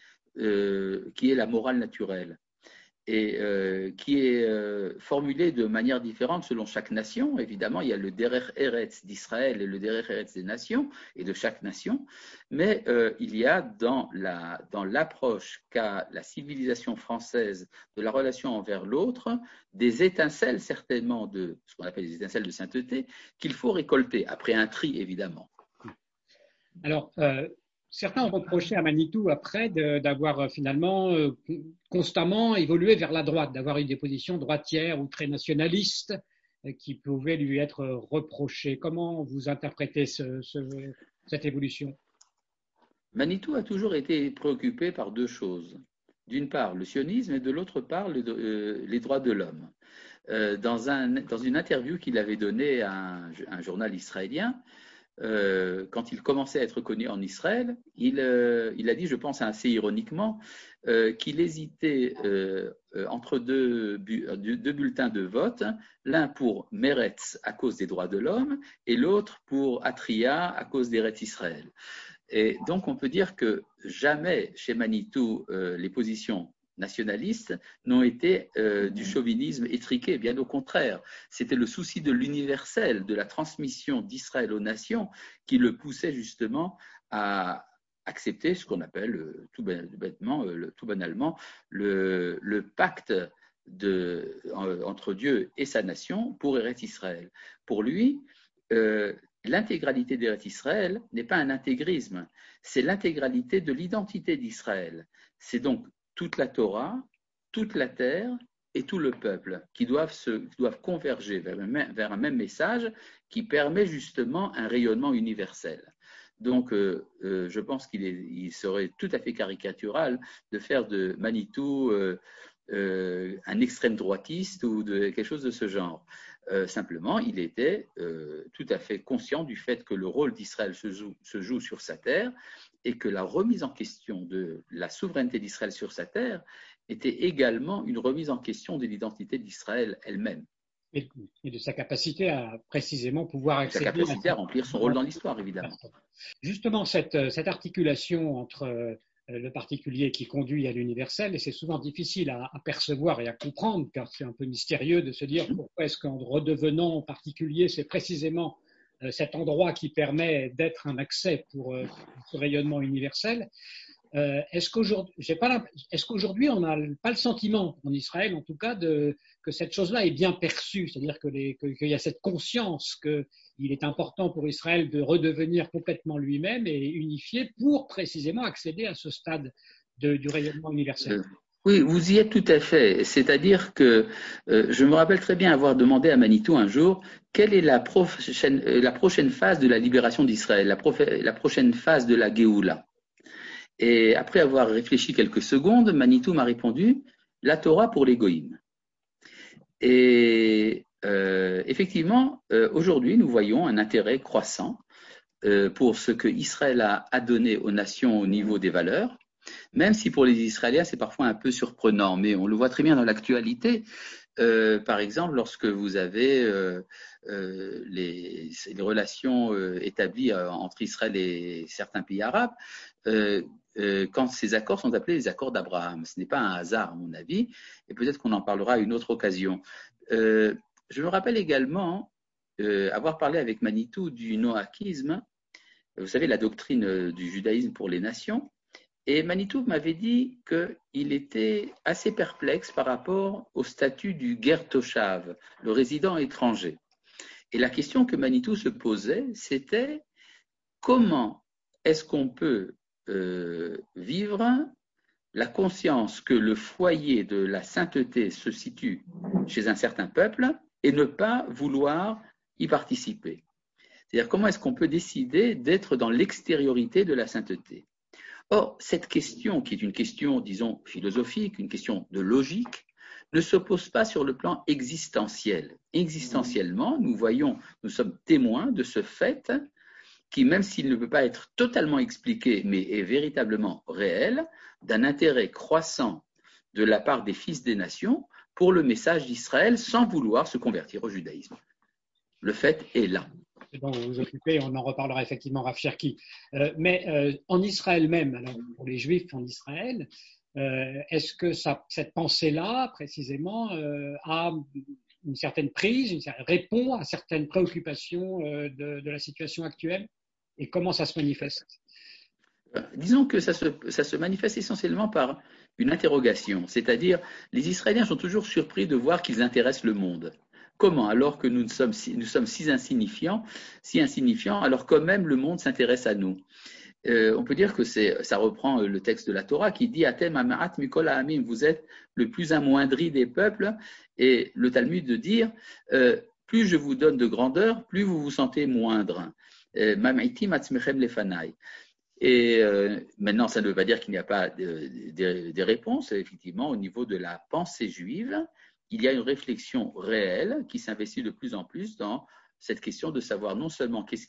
la morale naturelle et qui est formulée de manière différente selon chaque nation. Évidemment, il y a le derer eretz d'Israël et le derer eretz des nations et de chaque nation, mais il y a dans l'approche qu'a la civilisation française de la relation envers l'autre des étincelles certainement de ce qu'on appelle des étincelles de sainteté qu'il faut récolter après un tri évidemment. Alors, certains ont reproché à Manitou après d'avoir finalement constamment évolué vers la droite, d'avoir eu des positions droitières ou très nationalistes qui pouvaient lui être reprochées. Comment vous interprétez cette évolution? Manitou a toujours été préoccupé par deux choses. D'une part, le sionisme et de l'autre part, les droits de l'homme. Dans une interview qu'il avait donnée à un journal israélien, quand il commençait à être connu en Israël, il a dit, je pense assez ironiquement, qu'il hésitait entre deux bulletins de vote, l'un pour Meretz à cause des droits de l'homme et l'autre pour Atria à cause d'Eretz Israël. Et donc on peut dire que jamais chez Manitou les positions nationalistes n'ont été du chauvinisme étriqué, bien au contraire. C'était le souci de l'universel, de la transmission d'Israël aux nations qui le poussait justement à accepter ce qu'on appelle tout banalement le pacte entre Dieu et sa nation pour Eretz Israël. Pour lui, l'intégralité d'Eretz Israël n'est pas un intégrisme, c'est l'intégralité de l'identité d'Israël. C'est donc toute la Torah, toute la terre et tout le peuple qui doivent converger vers un même message qui permet justement un rayonnement universel. Donc, je pense qu'il serait tout à fait caricatural de faire de Manitou un extrême droitiste ou quelque chose de ce genre. Simplement, il était tout à fait conscient du fait que le rôle d'Israël se joue sur sa terre et que la remise en question de la souveraineté d'Israël sur sa terre était également une remise en question de l'identité d'Israël elle-même. Et de sa capacité à précisément pouvoir accéder sa capacité à remplir son rôle dans l'histoire, évidemment. Justement, cette articulation entre le particulier qui conduit à l'universel, et c'est souvent difficile à percevoir et à comprendre, car c'est un peu mystérieux de se dire pourquoi est-ce qu'en redevenant particulier, c'est précisément cet endroit qui permet d'être un accès pour ce rayonnement universel. Est-ce qu'aujourd'hui, on n'a pas le sentiment, en Israël en tout cas, que cette chose-là est bien perçue, c'est-à-dire qu'il y a cette conscience qu'il est important pour Israël de redevenir complètement lui-même et unifié pour précisément accéder à ce stade du rayonnement universel? Oui, vous y êtes tout à fait. C'est-à-dire que je me rappelle très bien avoir demandé à Manitou un jour quelle est la prochaine phase de la libération d'Israël, la prochaine phase de la Géoula. Et après avoir réfléchi quelques secondes, Manitou m'a répondu « La Torah pour les Goïms ». Et effectivement, aujourd'hui, nous voyons un intérêt croissant pour ce que Israël a donné aux nations au niveau des valeurs, même si pour les Israéliens, c'est parfois un peu surprenant, mais on le voit très bien dans l'actualité. Par exemple, lorsque vous avez les relations établies entre Israël et certains pays arabes, quand ces accords sont appelés les accords d'Abraham. Ce n'est pas un hasard, à mon avis, et peut-être qu'on en parlera à une autre occasion. Je me rappelle également avoir parlé avec Manitou du noachisme, vous savez, la doctrine du judaïsme pour les nations, et Manitou m'avait dit qu'il était assez perplexe par rapport au statut du ger toshav, le résident étranger. Et la question que Manitou se posait, c'était comment est-ce qu'on peut vivre la conscience que le foyer de la sainteté se situe chez un certain peuple et ne pas vouloir y participer. C'est-à-dire comment est-ce qu'on peut décider d'être dans l'extériorité de la sainteté. Or, cette question, qui est une question, disons, philosophique, une question de logique, ne se pose pas sur le plan existentiel. Existentiellement, nous sommes témoins de ce fait qui, même s'il ne peut pas être totalement expliqué, mais est véritablement réel, d'un intérêt croissant de la part des fils des nations pour le message d'Israël sans vouloir se convertir au judaïsme. Le fait est là. Dont vous vous occupez, on en reparlera effectivement, Rav Cherki. Mais en Israël même, alors pour les Juifs en Israël, est-ce que cette pensée-là, précisément, a une certaine prise, répond à certaines préoccupations de la situation actuelle? Et comment ça se manifeste? Disons que ça se manifeste essentiellement par une interrogation, c'est-à-dire les Israéliens sont toujours surpris de voir qu'ils intéressent le monde. Comment, alors que nous sommes si insignifiants, alors quand même le monde s'intéresse à nous. On peut dire que ça reprend le texte de la Torah qui dit Atem amaat mikol ha'amim, vous êtes le plus amoindri des peuples, et le Talmud de dire plus je vous donne de grandeur, plus vous vous sentez moindre. Mamaitim atzmechem lefanai. Et maintenant, ça ne veut pas dire qu'il n'y a pas des réponses. Effectivement, au niveau de la pensée juive, il y a une réflexion réelle qui s'investit de plus en plus dans cette question de savoir non seulement qu'est-ce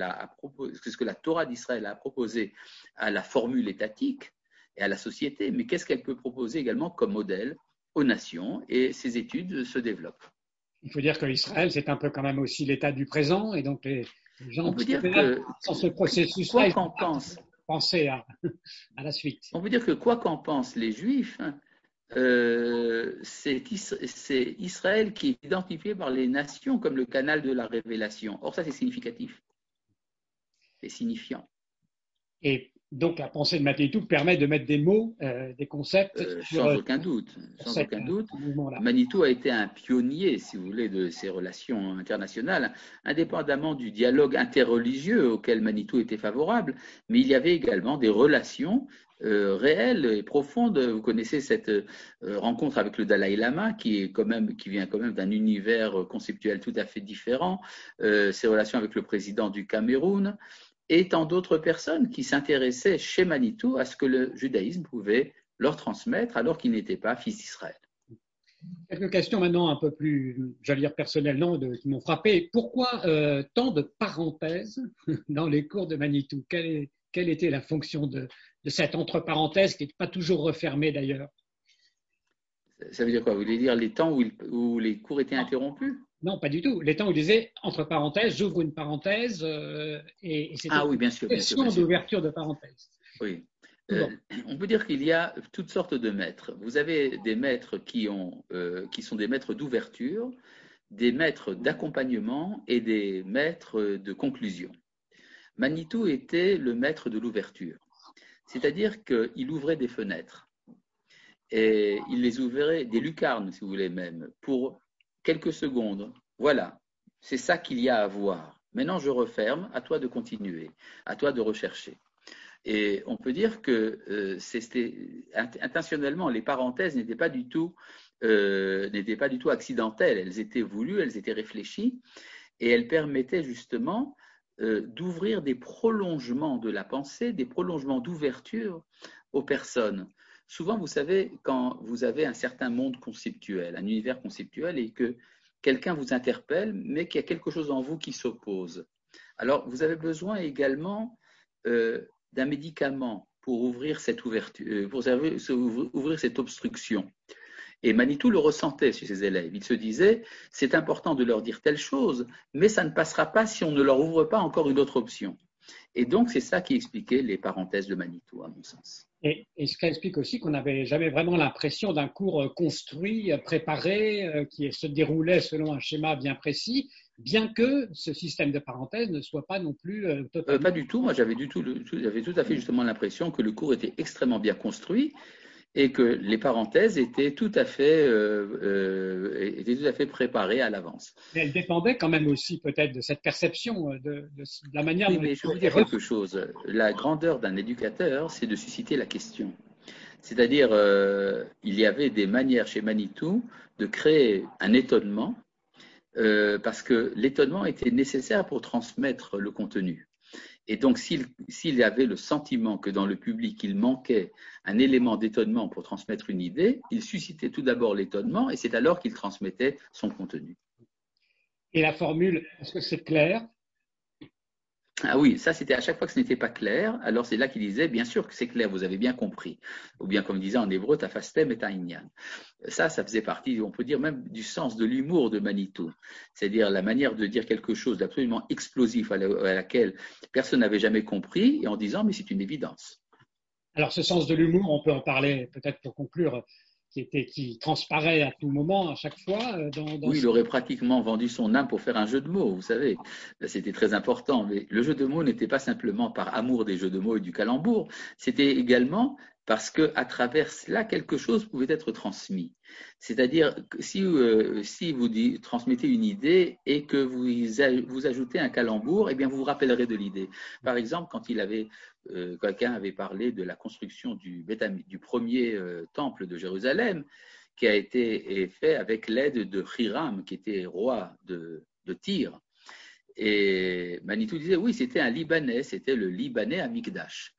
que la Torah d'Israël a proposé à la formule étatique et à la société, mais qu'est-ce qu'elle peut proposer également comme modèle aux nations, et ces études se développent. Il faut dire que l'Israël, c'est un peu quand même aussi l'état du présent, et donc les gens on peut dire que dans ce processus-là, quoi qu'en pense, penser à la suite. On peut dire que quoi qu'en pensent les Juifs, c'est Israël qui est identifié par les nations comme le canal de la révélation. Or, ça, c'est significatif. C'est signifiant. Et donc, la pensée de Manitou permet de mettre des mots, des concepts. Sans aucun doute. Manitou a été un pionnier, si vous voulez, de ces relations internationales, indépendamment du dialogue interreligieux auquel Manitou était favorable, mais il y avait également des relations réelles et profondes. Vous connaissez cette rencontre avec le Dalai Lama, qui vient quand même d'un univers conceptuel tout à fait différent, ses relations avec le président du Cameroun, et tant d'autres personnes qui s'intéressaient chez Manitou à ce que le judaïsme pouvait leur transmettre alors qu'ils n'étaient pas fils d'Israël. Quelques questions maintenant un peu plus, j'allais dire personnelles, qui m'ont frappé. Pourquoi tant de parenthèses dans les cours de Manitou? Quelle était la fonction de cette entre-parenthèse qui n'est pas toujours refermée d'ailleurs? Ça veut dire quoi? Vous voulez dire les temps où les cours étaient interrompus? Non, pas du tout. Les temps où il disait, entre parenthèses, j'ouvre une parenthèse, et c'était Ah oui, bien sûr, une bien sûr, bien question sûr. d'ouverture de parenthèse. Oui. Souvent. On peut dire qu'il y a toutes sortes de maîtres. Vous avez des maîtres qui sont des maîtres d'ouverture, des maîtres d'accompagnement et des maîtres de conclusion. Manitou était le maître de l'ouverture, c'est-à-dire qu'il ouvrait des fenêtres et il les ouvrait, des lucarnes si vous voulez même, pour quelques secondes. Voilà, c'est ça qu'il y a à voir. Maintenant je referme, à toi de continuer, à toi de rechercher. Et on peut dire que intentionnellement, les parenthèses n'étaient pas du tout accidentelles. Elles étaient voulues, elles étaient réfléchies, et elles permettaient justement d'ouvrir des prolongements de la pensée, des prolongements d'ouverture aux personnes. Souvent, vous savez, quand vous avez un certain monde conceptuel, un univers conceptuel, et que quelqu'un vous interpelle, mais qu'il y a quelque chose en vous qui s'oppose. Alors, vous avez besoin également d'un médicament pour ouvrir cette ouverture, pour ouvrir cette obstruction. Et Manitou le ressentait chez ses élèves. Il se disait, c'est important de leur dire telle chose, mais ça ne passera pas si on ne leur ouvre pas encore une autre option. Et donc, c'est ça qui expliquait les parenthèses de Manitou, à mon sens. Et ce qui explique aussi qu'on n'avait jamais vraiment l'impression d'un cours construit, préparé, qui se déroulait selon un schéma bien précis, bien que ce système de parenthèses ne soit pas non plus totalement. Pas du tout. Moi, j'avais tout à fait justement l'impression que le cours était extrêmement bien construit et que les parenthèses étaient tout à fait préparées à l'avance. Mais elle dépendait quand même aussi peut-être de cette perception, de la manière Oui, dont mais je vais vous dire quelque chose. La grandeur d'un éducateur, c'est de susciter la question. C'est-à-dire, il y avait des manières chez Manitou de créer un étonnement, parce que l'étonnement était nécessaire pour transmettre le contenu. Et donc, s'il avait le sentiment que dans le public, il manquait un élément d'étonnement pour transmettre une idée, il suscitait tout d'abord l'étonnement et c'est alors qu'il transmettait son contenu. Et la formule, est-ce que c'est clair? Ah oui, ça c'était à chaque fois que ce n'était pas clair, alors c'est là qu'il disait, bien sûr que c'est clair, vous avez bien compris. Ou bien comme disait en hébreu, tafastem et ta'inyan. Ça faisait partie, on peut dire même du sens de l'humour de Manitou. C'est-à-dire la manière de dire quelque chose d'absolument explosif à laquelle personne n'avait jamais compris et en disant, mais c'est une évidence. Alors ce sens de l'humour, on peut en parler peut-être pour conclure, qui transparaît à tout moment, à chaque fois. Oui, il aurait pratiquement vendu son âme pour faire un jeu de mots, vous savez. C'était très important. Mais le jeu de mots n'était pas simplement par amour des jeux de mots et du calembour, c'était également parce qu'à travers cela, quelque chose pouvait être transmis. C'est-à-dire que si vous transmettez une idée et que vous ajoutez un calembour, eh bien vous vous rappellerez de l'idée. Par exemple, quand quelqu'un avait parlé de la construction du premier temple de Jérusalem, qui a été fait avec l'aide de Hiram, qui était roi de Tyr. Et Manitou disait, oui, c'était un Libanais, c'était le Libanais Amikdash.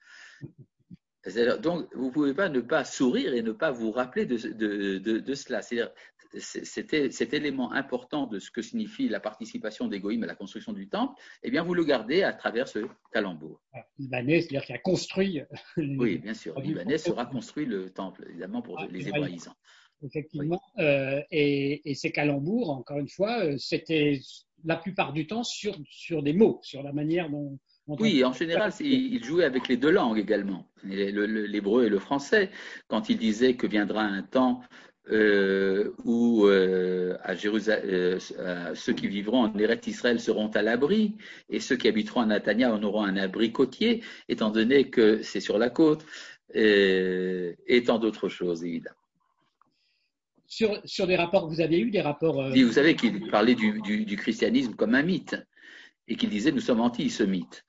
Donc, vous ne pouvez pas ne pas sourire et ne pas vous rappeler de cela. C'est-à-dire, cet élément important de ce que signifie la participation des Goïms à la construction du temple, eh bien, vous le gardez à travers ce calembour. Libanais, c'est-à-dire qu'il a construit. Oui, bien sûr. Libanais sera construit le temple, évidemment, pour les hébraïsants. Effectivement. Oui. Et ces calembours, encore une fois, c'était la plupart du temps sur des mots, sur la manière dont oui, en général, il jouait avec les deux langues également, l'hébreu et le français. Quand il disait que viendra un temps où à Jérusalem, ceux qui vivront en Eretz Israël seront à l'abri et ceux qui habiteront à Natania en auront un abri côtier, étant donné que c'est sur la côte, et tant d'autres choses, évidemment. Sur des rapports, vous avez eu des rapports. Vous savez qu'il parlait du christianisme comme un mythe et qu'il disait nous sommes anti ce mythe.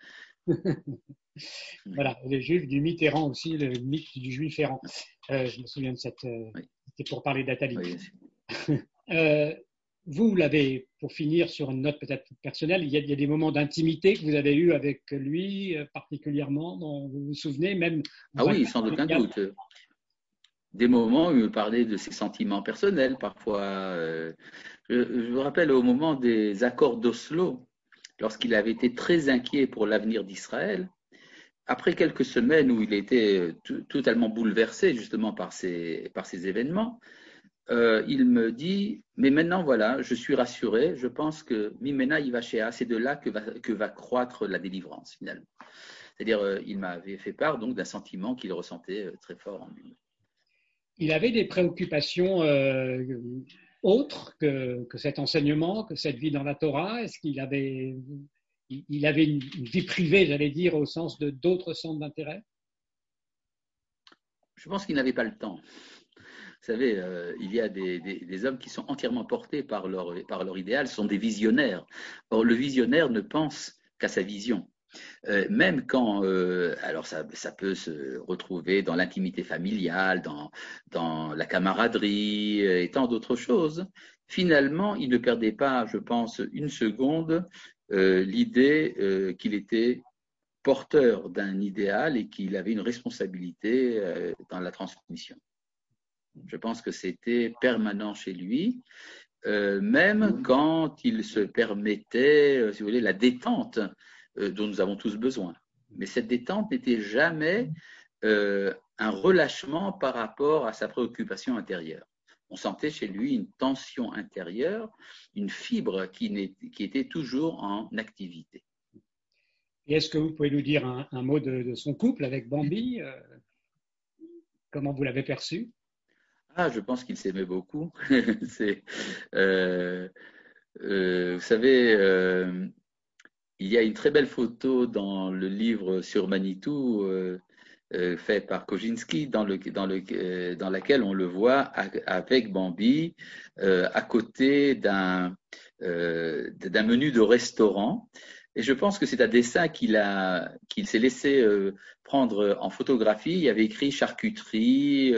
Voilà, les juifs, du mythe errant aussi, le mythe du juif errant. Je me souviens de cette. Oui. C'était pour parler d'Athalie. Oui, vous l'avez, pour finir sur une note peut-être personnelle, il y a des moments d'intimité que vous avez eus avec lui particulièrement, dont vous vous souvenez même. Ah oui, sans aucun doute. Des moments où il me parlait de ses sentiments personnels, parfois. Je me rappelle au moment des accords d'Oslo, lorsqu'il avait été très inquiet pour l'avenir d'Israël. Après quelques semaines où il était totalement bouleversé justement par ces événements, il me dit, mais maintenant voilà, je suis rassuré, je pense que Mimena Ivashea, c'est de là que va croître la délivrance finalement. C'est-à-dire, il m'avait fait part donc d'un sentiment qu'il ressentait très fort en lui. Il avait des préoccupations autres que cet enseignement, que cette vie dans la Torah. Est-ce qu'il avait, il avait une vie privée, j'allais dire, au sens de d'autres centres d'intérêt? Je pense qu'il n'avait pas le temps. Vous savez, il y a des hommes qui sont entièrement portés par leur idéal, ce sont des visionnaires. Or, le visionnaire ne pense qu'à sa vision. Même quand, alors ça peut se retrouver dans l'intimité familiale, dans la camaraderie et tant d'autres choses, finalement, il ne perdait pas, je pense, une seconde l'idée qu'il était porteur d'un idéal et qu'il avait une responsabilité dans la transmission. Je pense que c'était permanent chez lui, même quand il se permettait, si vous voulez, la détente dont nous avons tous besoin. Mais cette détente n'était jamais un relâchement par rapport à sa préoccupation intérieure. On sentait chez lui une tension intérieure, une fibre qui était toujours en activité. Et est-ce que vous pouvez nous dire un mot de son couple avec Bambi? Comment vous l'avez perçu? Ah, je pense qu'il s'aimait beaucoup. Vous savez, il y a une très belle photo dans le livre sur Manitou fait par Kozinski, dans laquelle on le voit avec Bambi à côté d'un menu de restaurant. Et je pense que c'est un dessin qu'il s'est laissé prendre en photographie. Il y avait écrit charcuterie,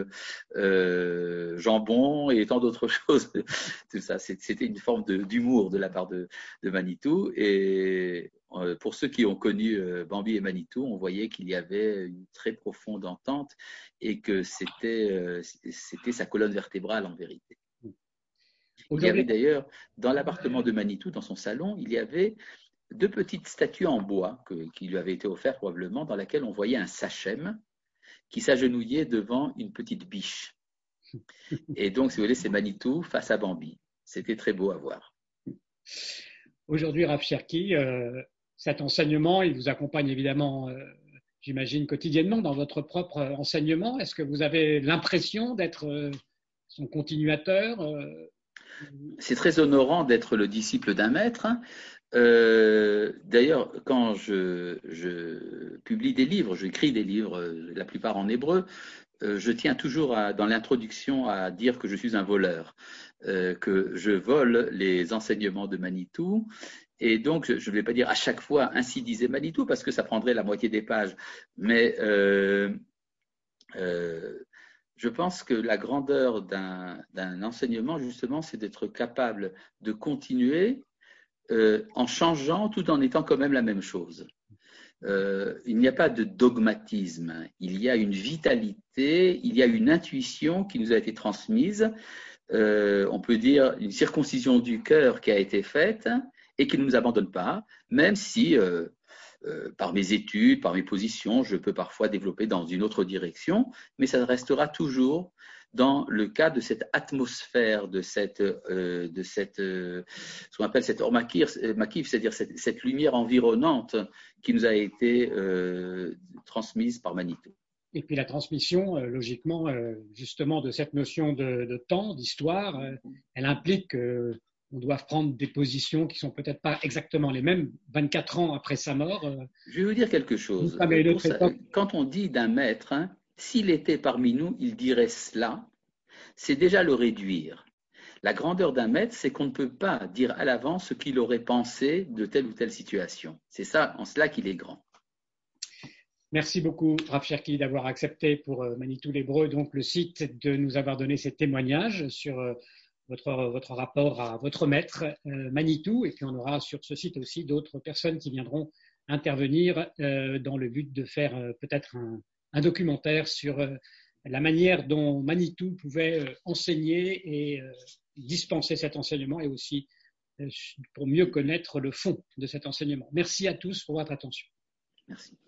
jambon et tant d'autres choses. Tout ça, c'était une forme d'humour de la part de Manitou. Et pour ceux qui ont connu Bambi et Manitou, on voyait qu'il y avait une très profonde entente et que c'était sa colonne vertébrale en vérité. Il y avait d'ailleurs, dans l'appartement de Manitou, dans son salon, il y avait 2 petites statues en bois qui lui avaient été offertes probablement, dans laquelle on voyait un sachem qui s'agenouillait devant une petite biche. Et donc, si vous voulez, c'est Manitou face à Bambi. C'était très beau à voir. Aujourd'hui, Rav Cherki, cet enseignement, il vous accompagne évidemment, j'imagine, quotidiennement dans votre propre enseignement. Est-ce que vous avez l'impression d'être son continuateur? C'est très honorant d'être le disciple d'un maître. D'ailleurs, quand je publie des livres, j'écris des livres, la plupart en hébreu, je tiens toujours dans l'introduction à dire que je suis un voleur, que je vole les enseignements de Manitou. Et donc, je ne vais pas dire à chaque fois ainsi disait Manitou, parce que ça prendrait la moitié des pages. Mais je pense que la grandeur d'un enseignement, justement, c'est d'être capable de continuer en changeant tout en étant quand même la même chose. Il n'y a pas de dogmatisme, il y a une vitalité, il y a une intuition qui nous a été transmise, on peut dire une circoncision du cœur qui a été faite et qui ne nous abandonne pas, même si par mes études, par mes positions, je peux parfois développer dans une autre direction, mais ça restera toujours dans le cas de cette atmosphère, de ce qu'on appelle cette ormakif, c'est-à-dire cette lumière environnante qui nous a été transmise par Manitou. Et puis la transmission, logiquement, justement, de cette notion de temps, d'histoire, elle implique qu'on doit prendre des positions qui sont peut-être pas exactement les mêmes 24 ans après sa mort. Je vais vous dire quelque chose. Quand on dit d'un maître, hein, s'il était parmi nous, il dirait cela, c'est déjà le réduire. La grandeur d'un maître, c'est qu'on ne peut pas dire à l'avance ce qu'il aurait pensé de telle ou telle situation. C'est ça, en cela qu'il est grand. Merci beaucoup, Rav Cherki, d'avoir accepté pour Manitou l'Hébreu, donc le site, de nous avoir donné ces témoignages sur votre rapport à votre maître, Manitou. Et puis on aura sur ce site aussi d'autres personnes qui viendront intervenir dans le but de faire peut-être un documentaire sur la manière dont Manitou pouvait enseigner et dispenser cet enseignement et aussi pour mieux connaître le fond de cet enseignement. Merci à tous pour votre attention. Merci.